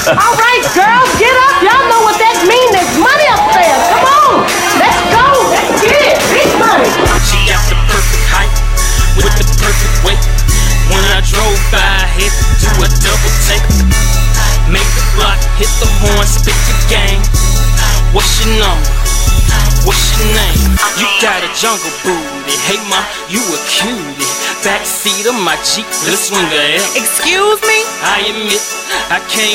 All right, girls, get up. Y'all know what that means. There's money upstairs. Come on. Let's go. Let's get it. Big money. She got the perfect height with the perfect weight. When I drove by, I had to do a double take. Make the block, hit the horn, spit the game. What's your number? What's your name? You got a jungle booty. Hey ma, you a cutie. Backseat of my Jeep, let's swing her. Excuse me? I admit, I can't